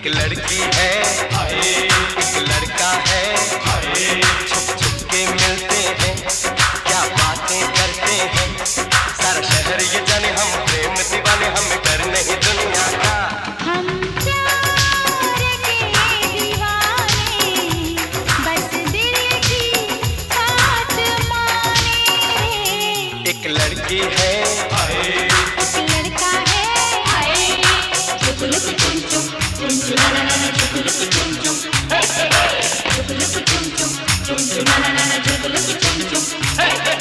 एक लड़की है, एक लड़का है, छुप छुप के मिलते हैं, क्या बातें करते हैं, सारा शहर ये जाने हम प्रेम दीवाने, हमें डर नहीं दुनिया का। हम प्यार के दीवाने, बस दिल की बात माने। एक लड़की है, एक लड़का है, चुप लुक चुम चुम चुम चुम ना ना ना, चुप लुक चुम चुम, चुप लुक चुम चुम चुम चुम ना ना ना, चुप लुक चुम चुम।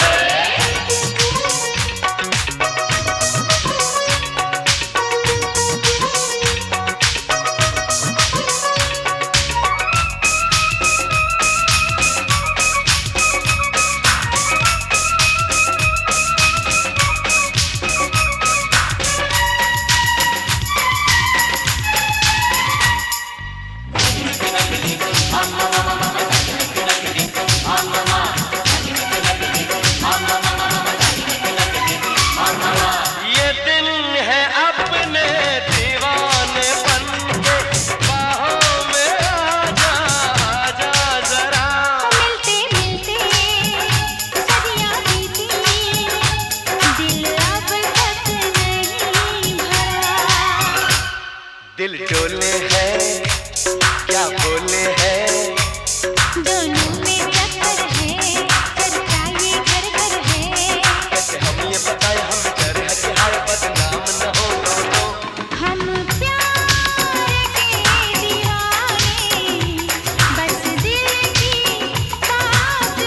दिल डोले हैं, क्या बोले हैं, दोनों में टक्कर है, चर्चा ये घर घर है। कैसे हम ये बताए हम डर है कि हाय बदनाम न हो दोनों। हम प्यार के दीवाने, बस दिल की बात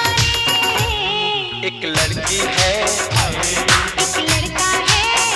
माने। एक लड़की है, एक लड़का है,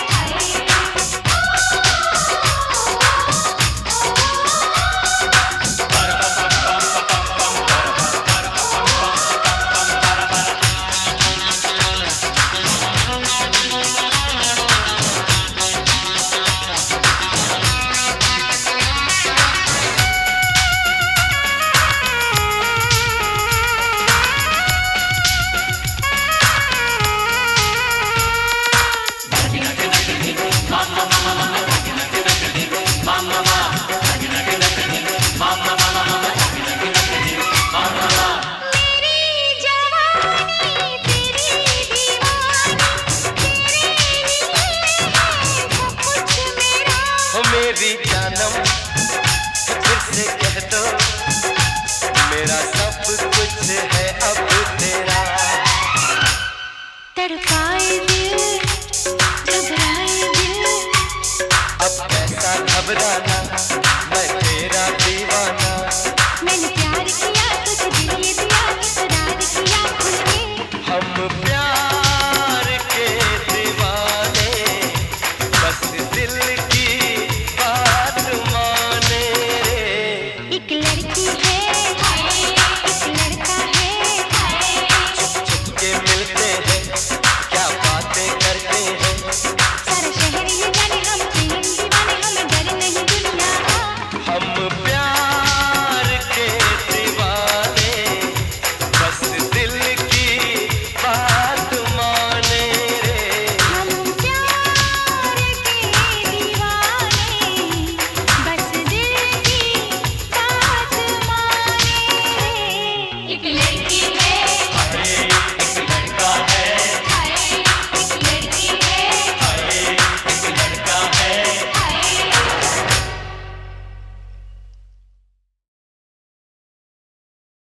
मेरी जानम फिर से कह दो, मेरा सब कुछ है अब तेरा। तड़पाए दिल